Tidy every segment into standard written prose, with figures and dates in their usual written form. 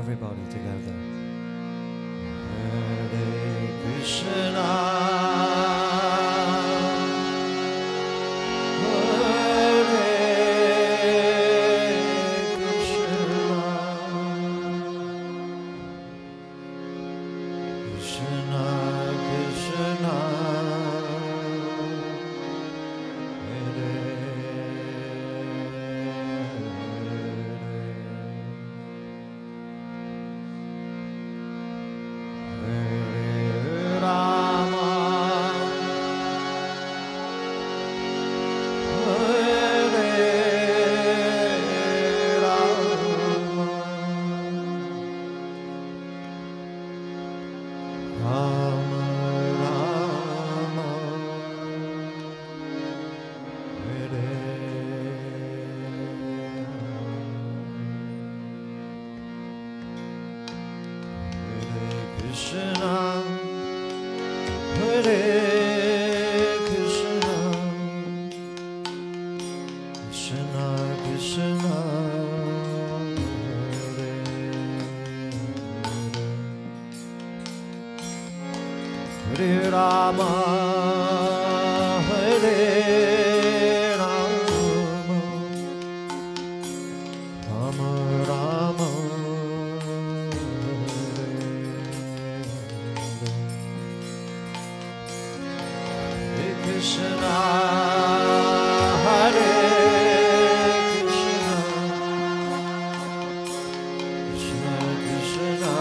everybody together. Hare Krishna. Hare Rama, Hare Rama, Rama Rama, Hare Krishna, Hare Krishna, Krishna Krishna.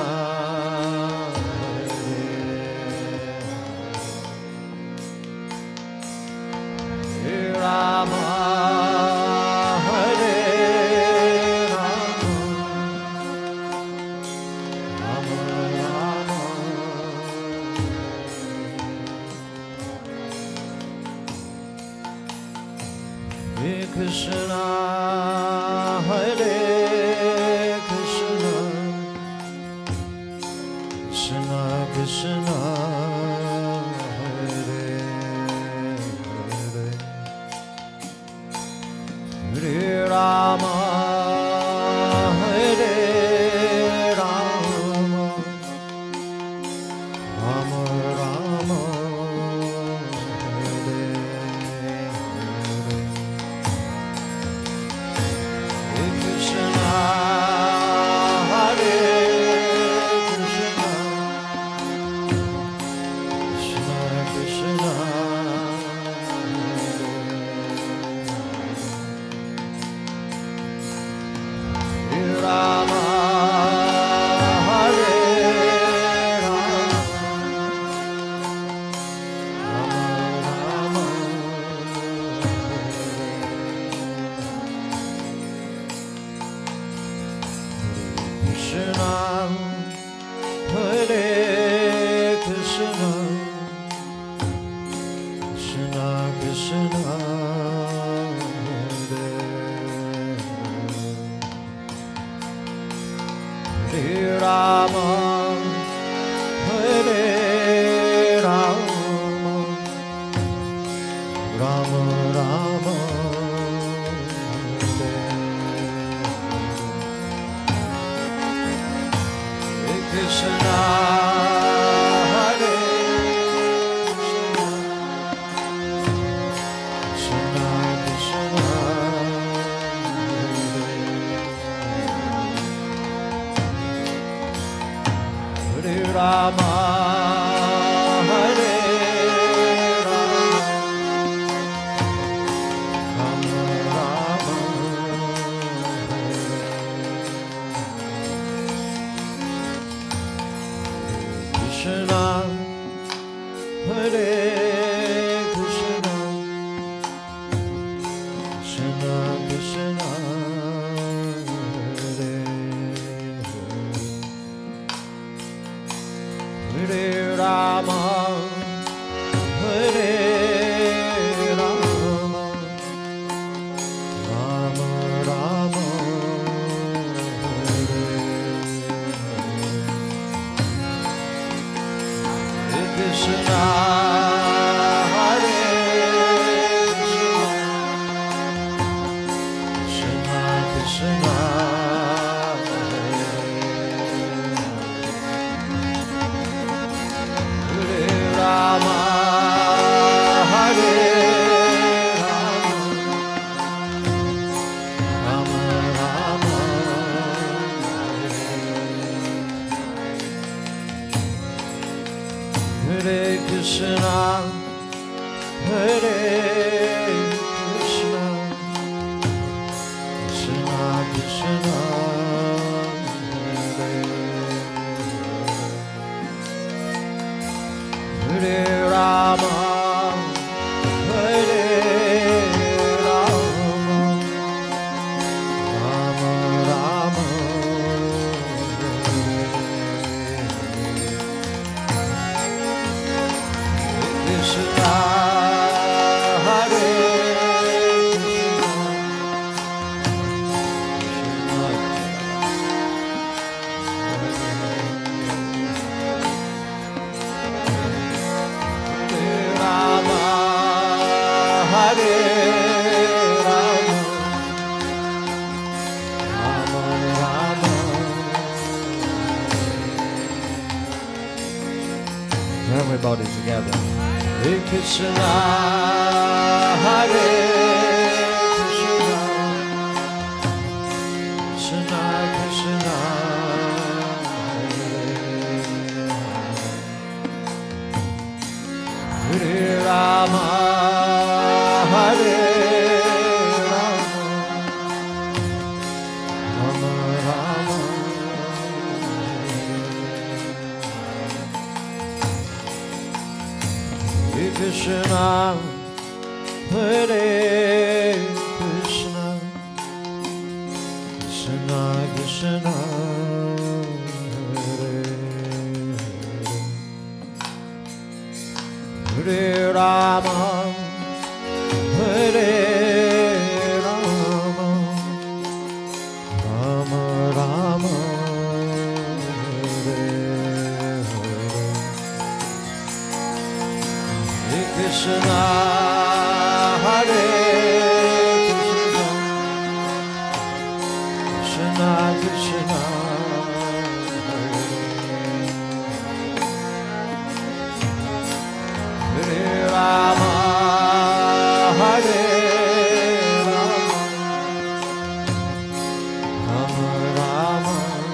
Krishna, Hare Krishna, Krishna Krishna, Hare Hare, Hare Rama, Hare Rama, Rama Rama. Hare Rama, Hare Rama, Rama Rama, Hare Krishna, Hare Krishna, Krishna Krishna, Hare Rama, Hare Rama, Rama Rama, Hare Krishna, Hare Krishna, Krishna Krishna, Hare Rama, Hare Rama, Rama Rama, Hare Krishna, Hare Krishna, Krishna Krishna, Krishna, Hare Krishna, Krishna Krishna, Hare Rama, Hare Rama, Rama Rama, Hare Krishna, Hare Krishna, Krishna Krishna, Hare Rama, Hare Rama, Rama Rama, Hare Hare Krishna, Hare Krishna, Krishna Krishna, Hare Rama, Hare Rama, Rama Rama,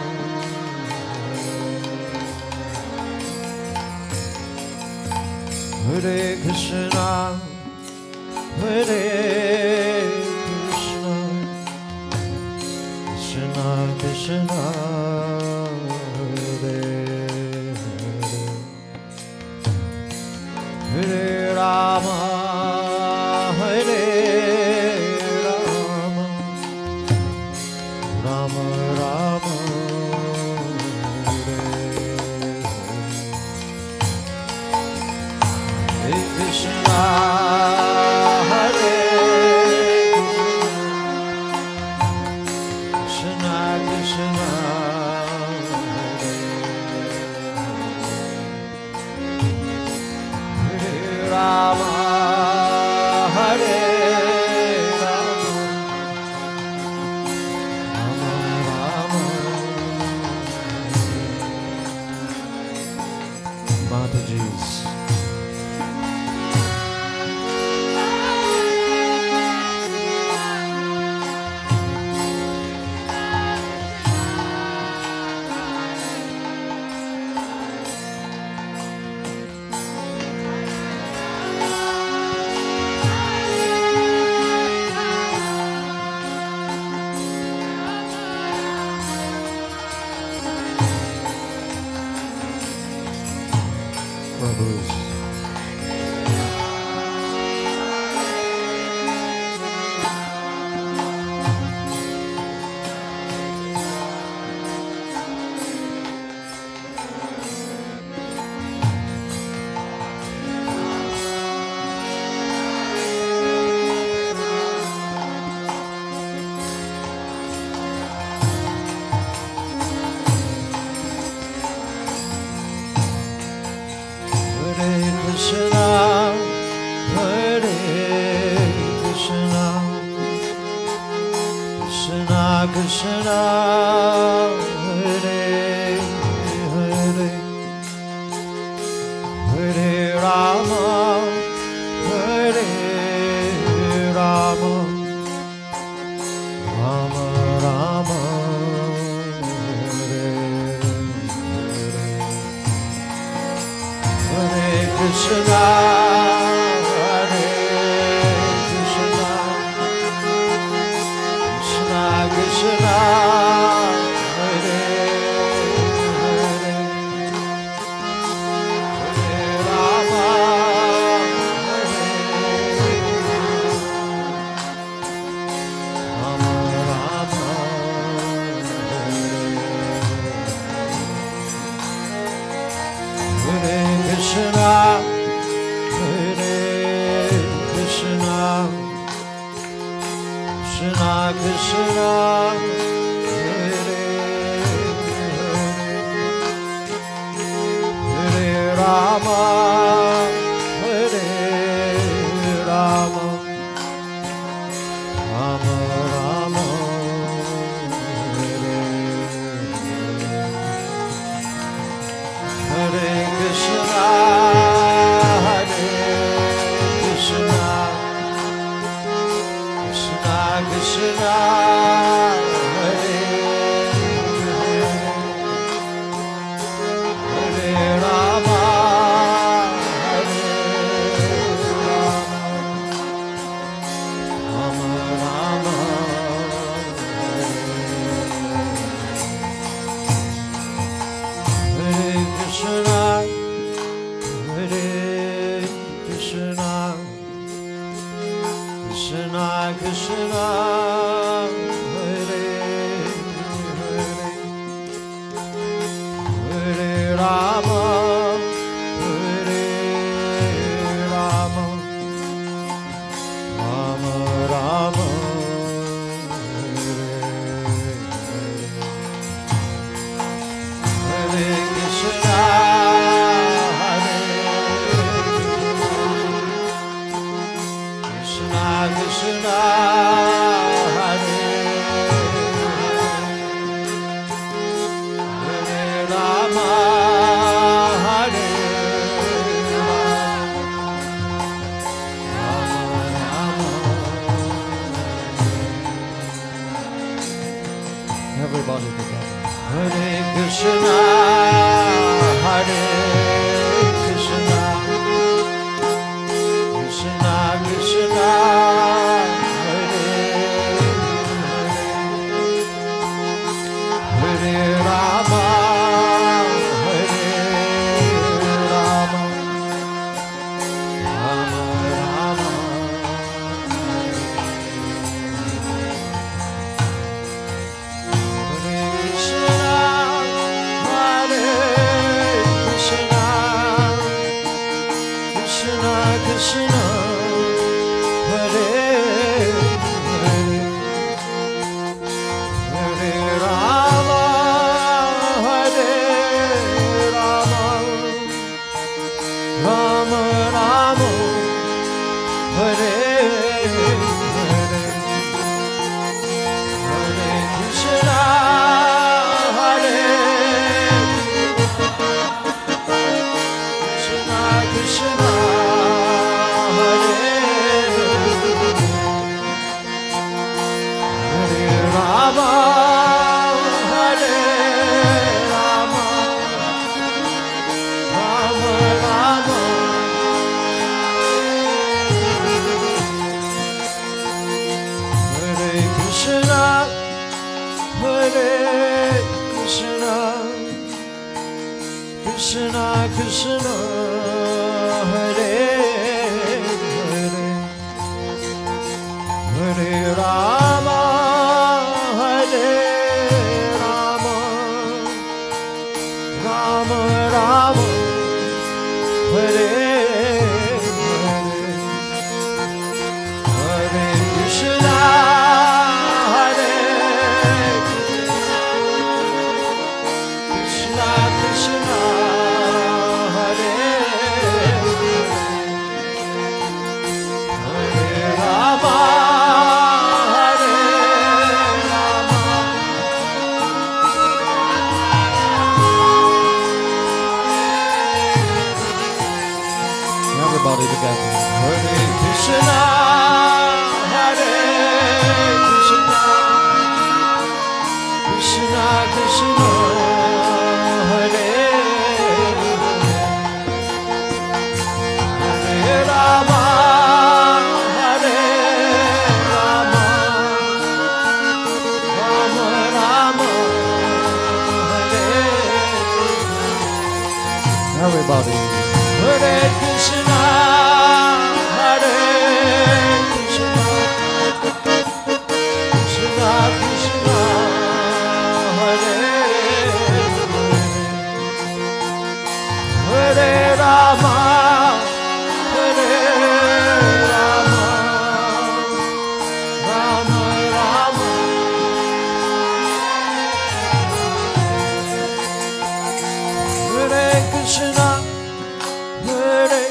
Hare Krishna, Hare Krishna, Krishna Krishna, Hare Hare, Hare Rama, Hare Rama, Rama Rama, Hare Krishna, Hare Krishna, Krishna Krishna, Hare Rama, Hare Rama, Rama Rama, Mataji's. Prabhu's. Hare Krishna, Hare Krishna, Krishna Krishna, Hare Hare, Hare Rama, Hare Rama, Rama Rama, Hare Hare, Hare Krishna, Hare Krishna, Krishna Krishna, Hare Hare, Hare Rama, Hare Rama, Rama Rama, Hare Krishna, Hare Krishna, Krishna Krishna, Hare Hare, Hare Rama, Hare Rama, Rama Rama, Hare Hare Krishna, Hare Krishna, Hare Rama, Hare Rama, Rama Hare Krishna, Hare Krishna, Krishna Krishna, Hare Hare, Hare Rama, Hare Rama, Rama Rama, Hare Hare, Hare Krishna, Hare Krishna, Krishna, Hare Hare Rama, Hare Rama, Rama Rama. Everybody together. Hare Krishna, Hare Krishna, Krishna Krishna, Hare Hare, Hare Rama, Hare Rama, Rama Rama, Hare Krishna, Hare Krishna, Krishna Krishna, Hare Hare, Hare Rama, Hare Rama, Rama Rama, Hare Hare, Hare Krishna, Hare Krishna, Krishna, Hare Hare Rama, Hare Rama, Rama Rama, Hare Krishna, Hare Krishna, Krishna Krishna, Hare Hare, Hare Rama, Hare Rama, Rama Rama, Hare Hare, Hare Krishna, Hare Krishna, Krishna, Hare Hare Rama, Hare Rama, everybody together. Hare Krishna, Hare Krishna, Krishna Krishna, Hare Hare Rama, Hare Rama, Rama Rama, Hare. Everybody. Hare Krishna, Hare Krishna, Krishna Krishna, Hare Hare, Hare Rama, Hare Rama, Rama Rama, Hare Krishna, Hare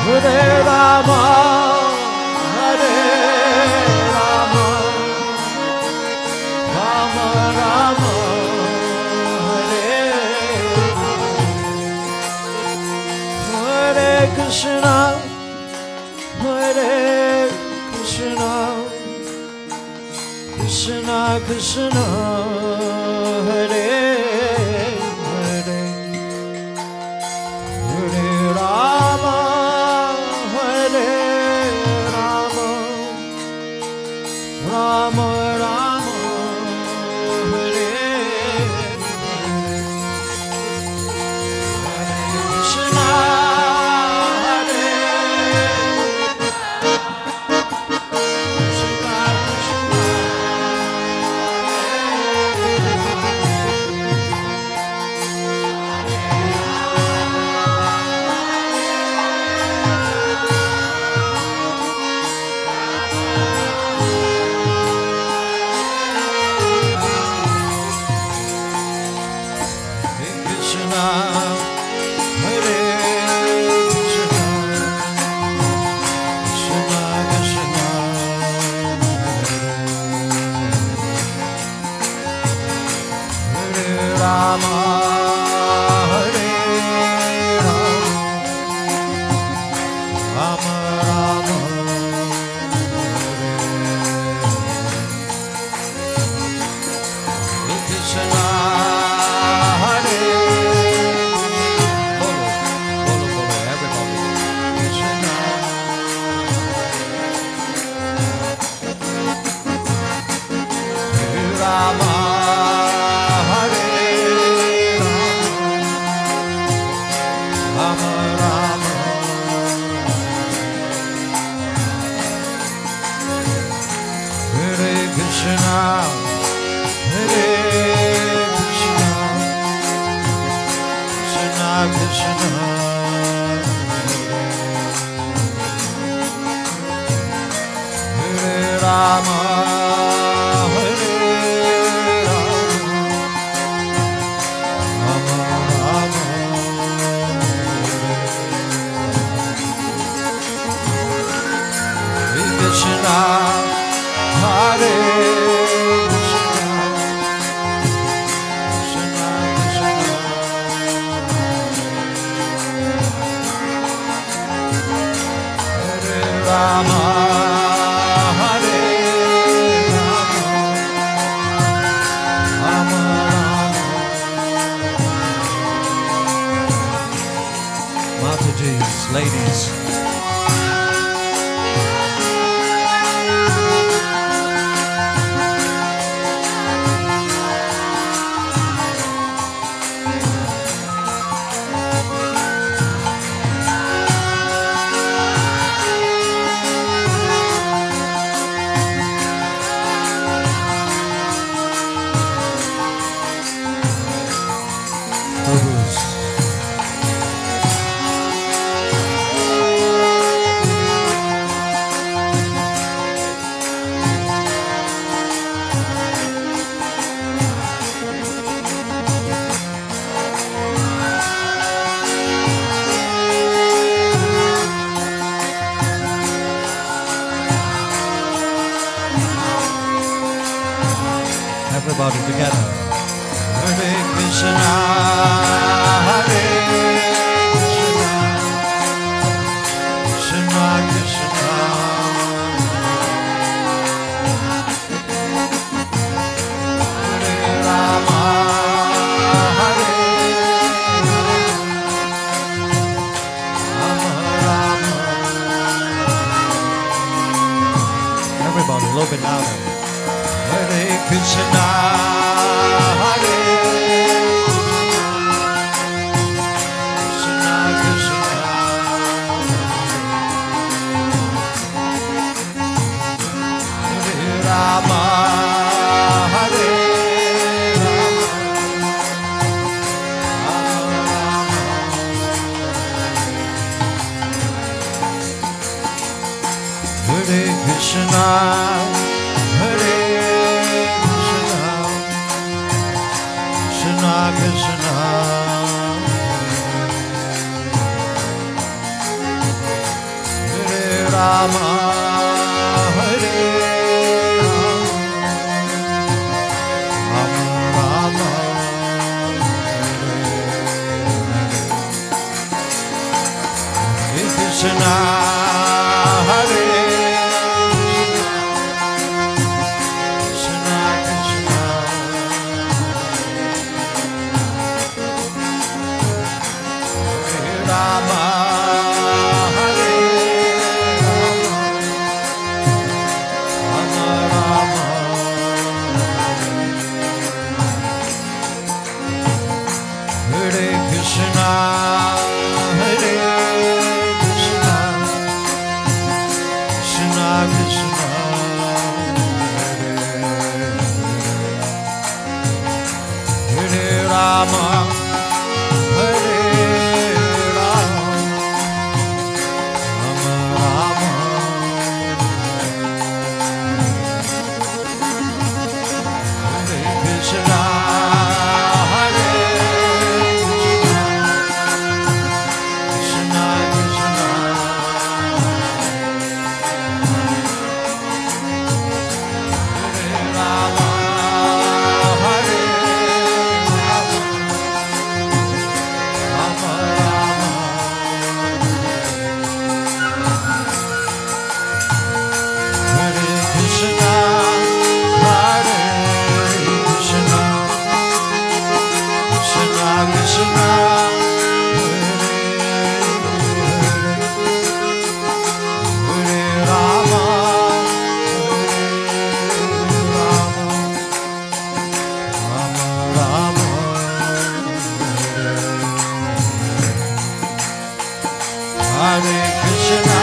Hare Rama, Hare Rama, Rama Rama, Hare Hare Krishna, Hare Krishna, Krishna Krishna, Hare Hare, Hare Rama, Hare Rama, Rama Rama, Hare Hare, Hare Krishna, Hare Krishna, Krishna, Hare Krishna, Krishna Krishna, Hare Rama, Hare Rama, Rama Rama, Hare Krishna, Hare Bolo, everybody. Krishna, Hare Rama, Hare Rama, Rama Rama, Hare Krishna, Hare Krishna, Krishna Krishna, Hare Rama, Hare Rama, Rama Rama, Hare Krishna, Hare Krishna, Krishna Krishna, Hare Rama, Hare Rama, Rama Rama. Mataji's, ladies. Prabhus. Everybody together. Hare Krishna, Hare Krishna, Krishna Krishna, Hare Rama, Hare Rama, Rama Rama. Everybody, a little bit louder. Hare Krishna, Hare Krishna, Krishna Krishna, Hare Rama, Hare Rama, Rama Rama, Hare Krishna, Hare Krishna, Krishna Rama, Hare Rama, Rama Rama, Hare Krishna, Hare Krishna, Krishna, Hare Rama, Hare Rama, Rama Rama, Hare Krishna, Hare Krishna, Krishna Krishna, Hare Rama, Hare Rama, Rama Rama, Hare Krishna, Hare Krishna, Krishna Krishna, Hare Rama, Hare Rama, Rama Rama, Hare Krishna, Hare Krishna, Krishna Krishna, Hare Rama, Rama Rama, Hare Krishna,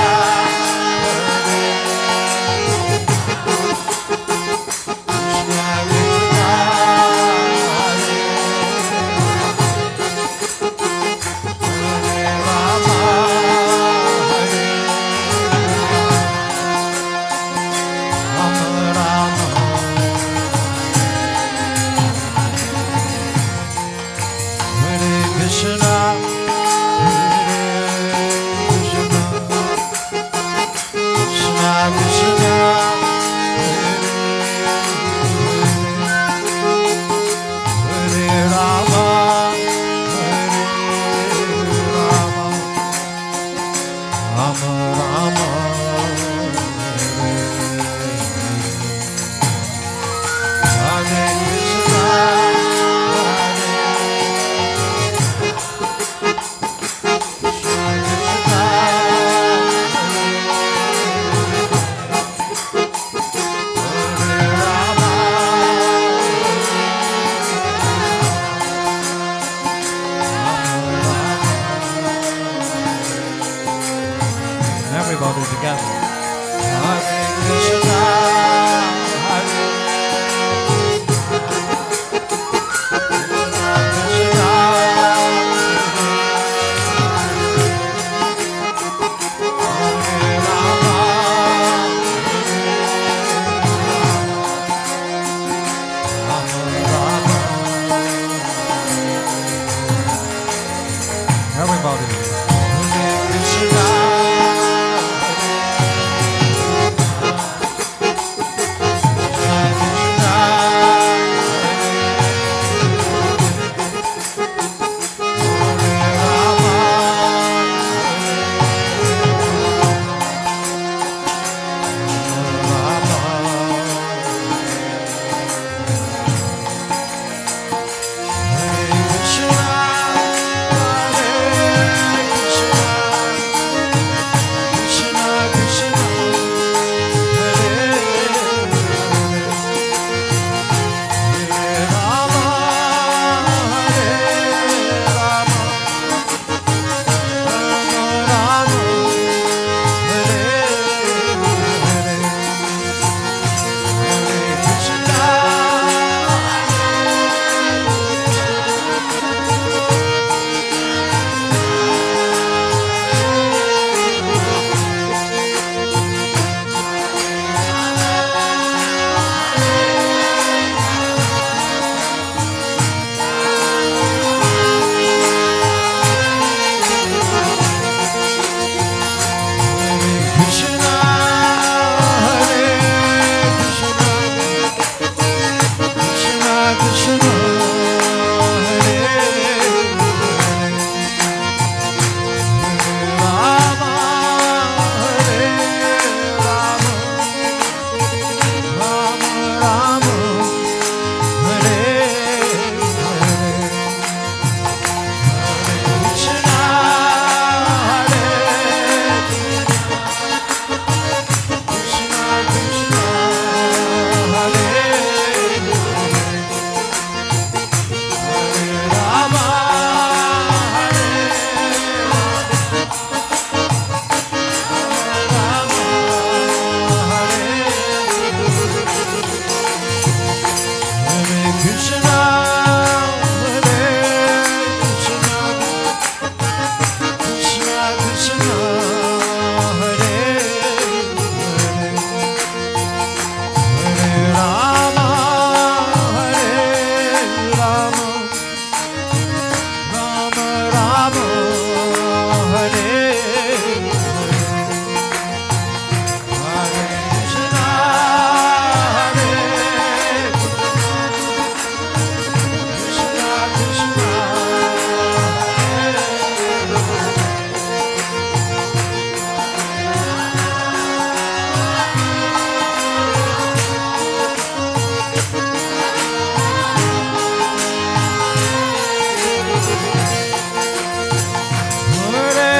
Krishna Krishna, Hare Rama, Rama Rama, Hare Krishna, Krishna Krishna, Hare Rama, Rama Rama, Hare Krishna, Krishna Krishna, Hare Rama, everybody together. Hare Krishna, Hare Krishna, Hare Rama, Rama Rama, everybody. Hare Krishna, Hare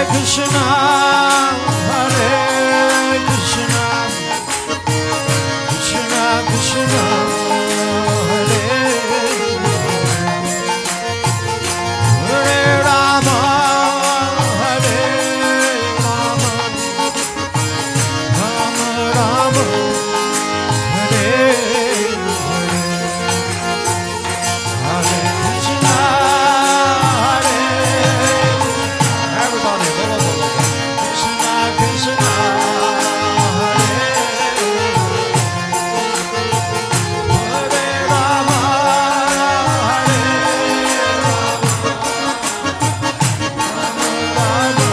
Krishna, Hare Krishna, Krishna Krishna, Hare Hare Rama, Hare Rama, Rama Rama, Hare Hare, Hare Krishna, Hare. Everybody, Krishna Krishna, Hare Hare Rama, Hare Rama.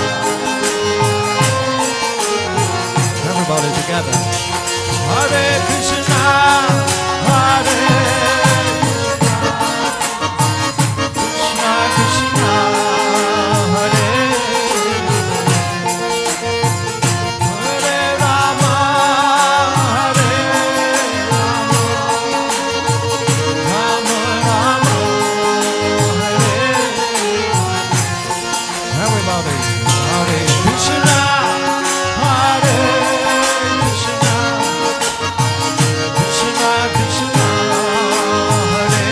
Everybody together. Hare Krishna, Hare Krishna, Krishna Hare Hare Rama, Hare Rama, Rama Rama, Hare. Everybody, Hare Krishna, Hare Krishna, Krishna Krishna, Hare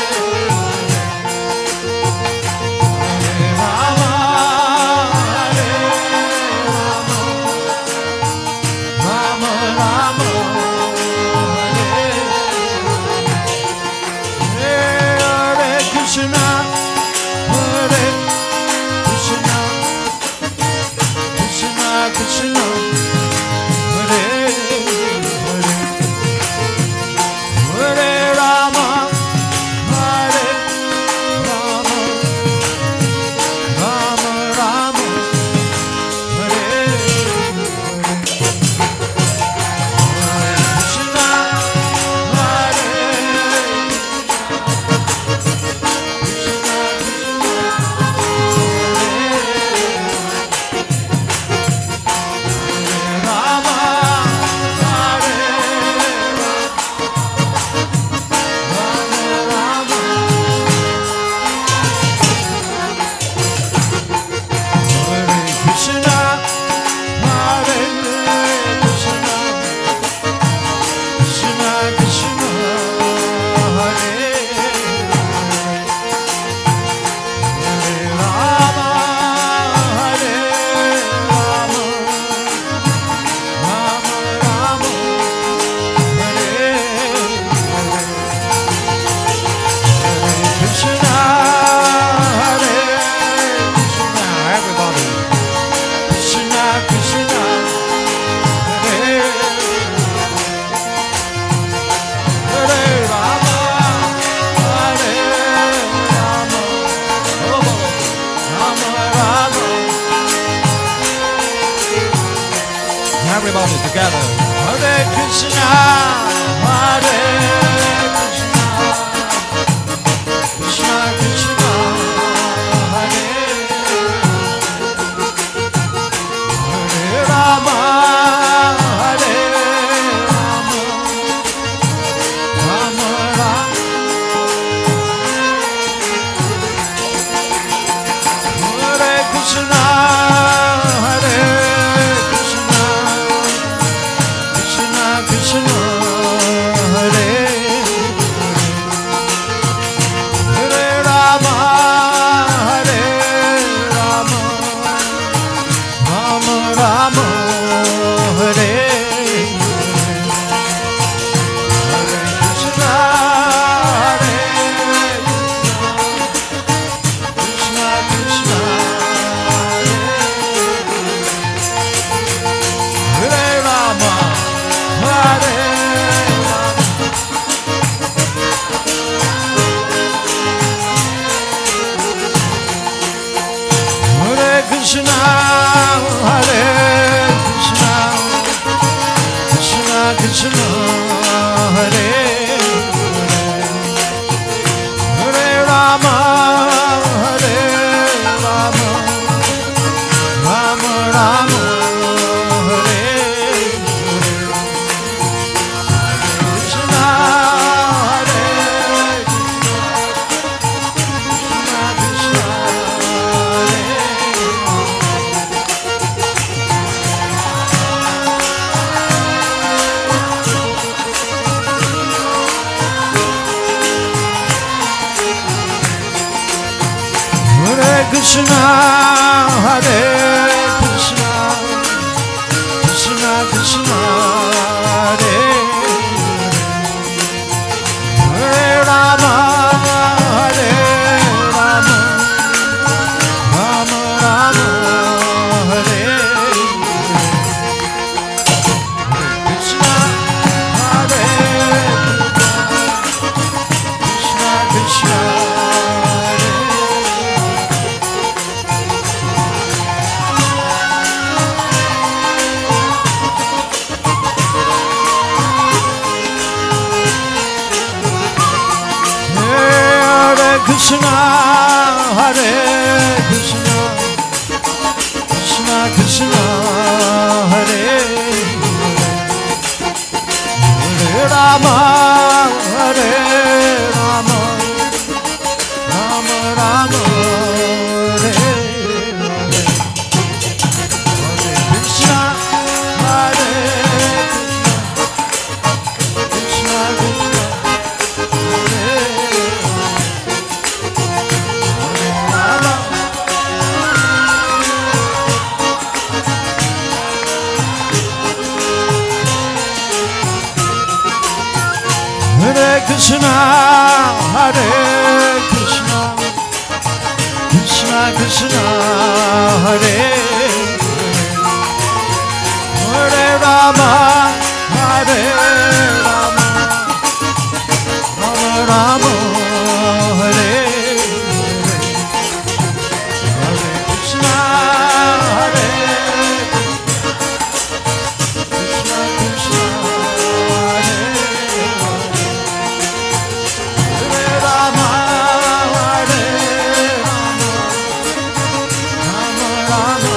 Hare Rama, Hare Rama, Rama Rama, Hare Hare Krishna, Hare Krishna, Krishna Krishna, Hare Hare, Hare Rama, Hare Rama, Rama Rama, Hare Hare, Hare Krishna, Hare Krishna, Rama, Hare Rama, Hare Krishna, Hare Krishna, Krishna Krishna, Hare Hare Rama, Hare Rama, Rama Rama, Hare Hare, Hare Krishna, Hare Krishna. Everybody, Krishna Krishna, Hare Hare Rama, Hare Rama, Rama Rama. Everybody together. Hare Krishna, Hare Krishna, Krishna Krishna, Hare Hare Rama, Hare Rama, Rama Rama. Hare Krishna, Hare Krishna, Krishna Krishna, Hare Hare Rama, Hare Rama, Rama Rama, Hare Hare Krishna, Hare Krishna, Krishna Hare Rama, Hare Hare Krishna, Hare Krishna, Krishna Krishna, Hare Hare Rama, Hare Rama, Rama Rama, Hare Krishna, Hare Krishna, Krishna Krishna, Hare Krishna, Hare Krishna, Krishna Krishna, Hare Hare Rama, Hare Rama, Rama Rama, Hare Hare. Hare Krishna, Hare Krishna, Krishna Krishna, Hare Rama. Hare Krishna, Hare Krishna, Krishna Krishna, Hare Hare Rama, Hare Rama, Rama Rama, Hare Hare Krishna, Hare Krishna, Krishna, Hare Hare Rama, Hare Rama, Rama Rama.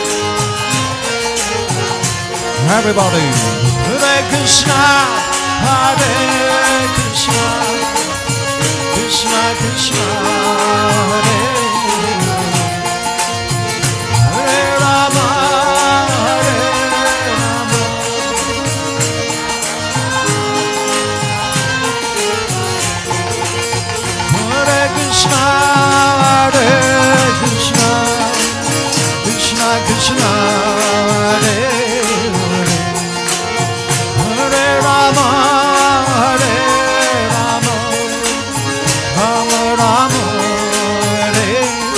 Everybody, Hare Krishna, Hare Krishna, Krishna Krishna, Hare Hare Rama, Hare Rama, Hare Krishna, Hare Krishna, Krishna Krishna, Hare Hare Rama, Hare Rama, Rama Rama, Hare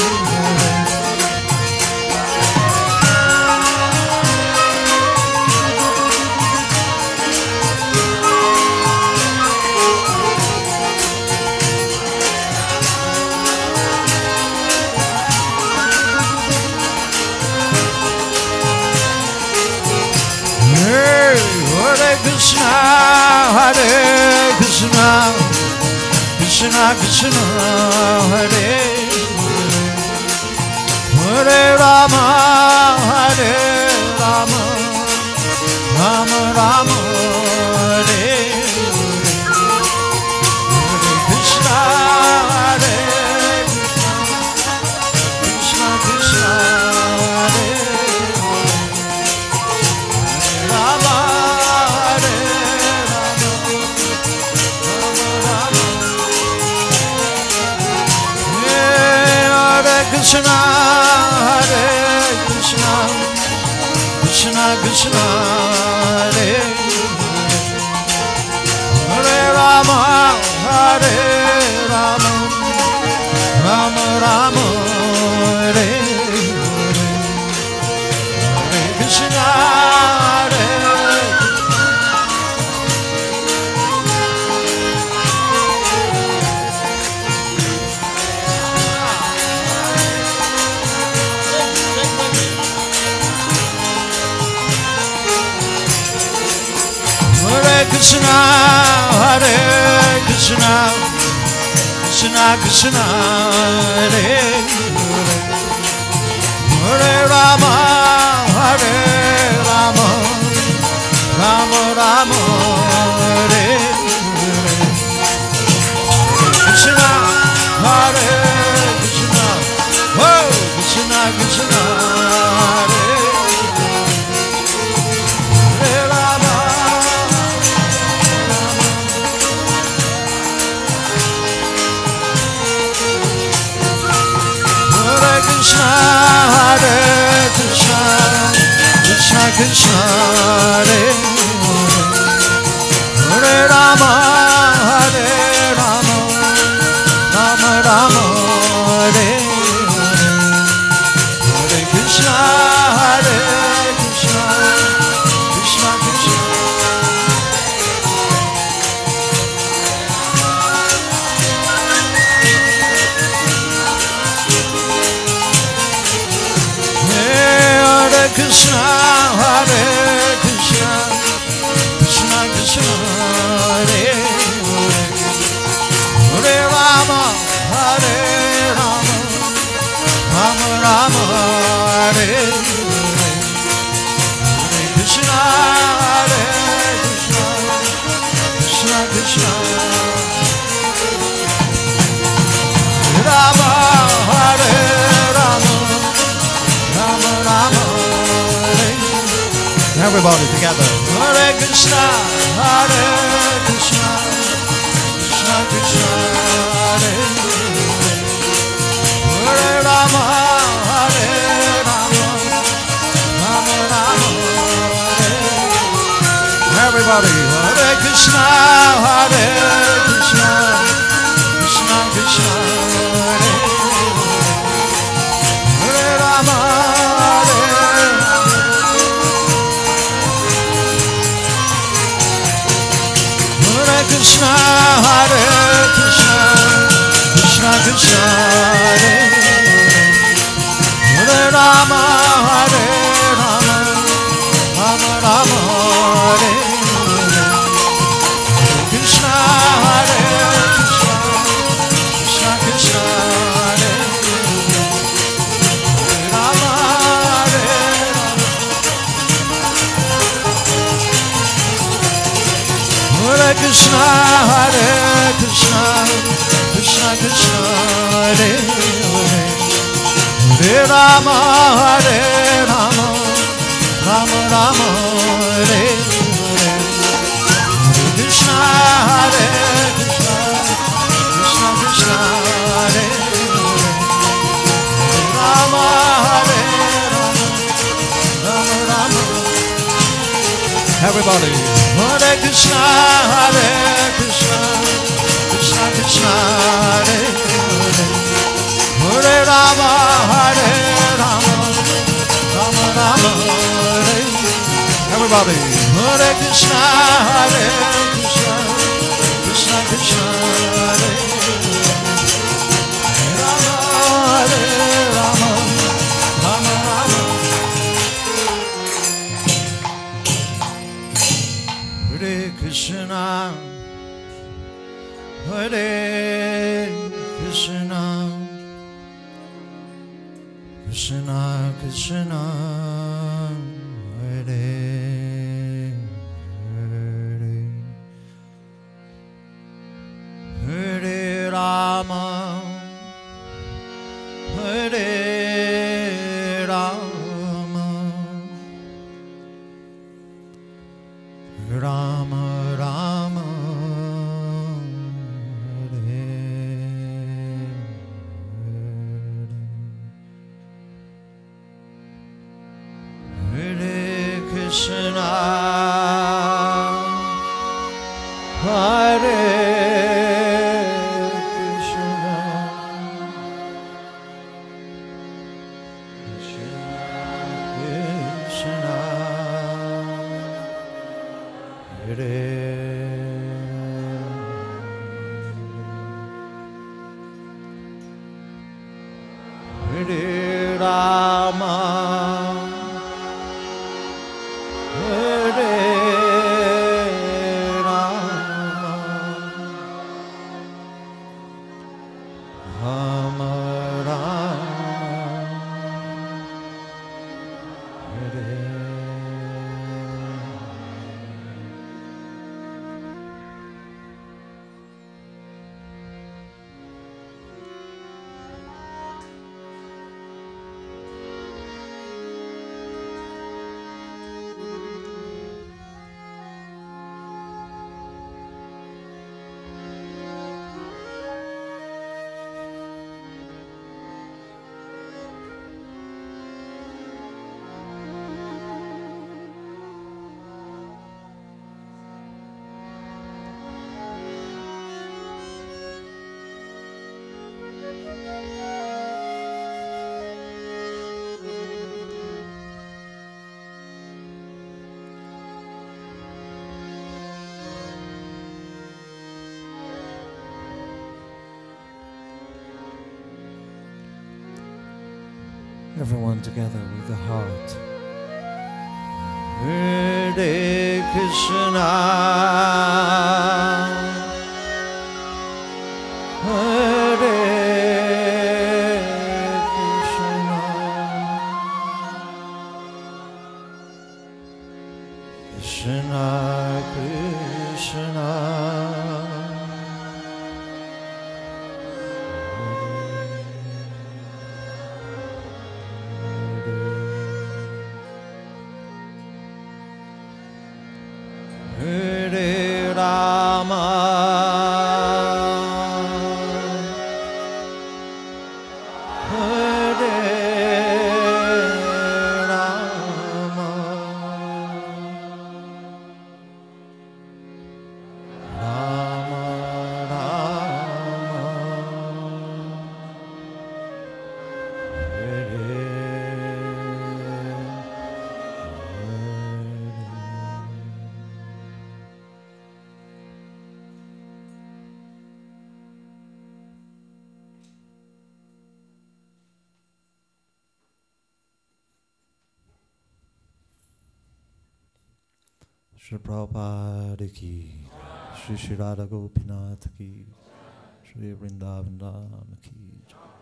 Hare Krishna, Hare Krishna, Krishna Krishna, Hare Hare Rama, Hare Rama, Rama Rama, Hare Hare Krishna, Hare Krishna, Krishna Krishna, Hare Rama, Hare Rama, Rama Rama. Hare Krishna, Hare Krishna, Krishna Krishna, Hare Hare Rama, Hare Rama, Rama Rama, Hare Hare Krishna, Hare Hare Krishna, Hare Krishna, Krishna Krishna, Hare Hare Hare Rama, Hare Rama, Rama Rama, Hare Hare Krishna, Hare Krishna, oh Krishna Krishna, Hare Hare Rama. Hare Krishna, Hare Krishna, Krishna Krishna, Hare Hare Rama, Hare Rama, Rama Rama, Hare Hare Krishna, Hare Krishna, Krishna Krishna. Hare Krishna, Hare Krishna, Krishna Krishna, Hare Hare Rama, Hare Everybody together. Hare Krishna, Hare Krishna, Krishna Krishna, Hare Hare Rama, Hare Rama, Rama Rama, Hare. Everybody, Hare Krishna, Hare Krishna, Krishna Krishna, Hare Hare Rama, Hare Rama. Hare Krishna, Hare Krishna, Krishna Krishna, Hare Hare Rama, Hare Rama, Rama Rama, Hare Hare Krishna, Hare Krishna, Krishna Krishna, Hare Rama, Hare Rama. Hare Krishna, Hare Krishna, Krishna Krishna, Hare Hare Hare Rama, Hare Rama, Rama Rama, Hare Hare Krishna, Hare Krishna, Krishna Krishna, Hare Hare Rama, Hare Rama, Rama Rama. Everybody, Hare Krishna, Hare Krishna, Krishna Krishna, Hare Hare Hare Rama, Hare Rama, Rama Rama, Hare. Everybody, Hare Krishna, Hare Krishna, Krishna Krishna, Hare Rama, Hare Rama, Rama Rama. Hare Krishna, Hare Krishna, Krishna Krishna, Hare Hare, Hare Rama, Hare Rama, Rama Rama, Hare Hare. Hare Krishna, Hare Krishna, Krishna Krishna, Hare Hare Rama, Hare Rama, Rama Rama, Hare. Everyone together with the heart. Hare Krishna, Hare Krishna, Krishna Krishna Hare Rama Hare Rama Rama Rama Hare Shri Prabhupada ki, Shri Shri Radha Gopinath ki, Shri Vrindavan Dham ki.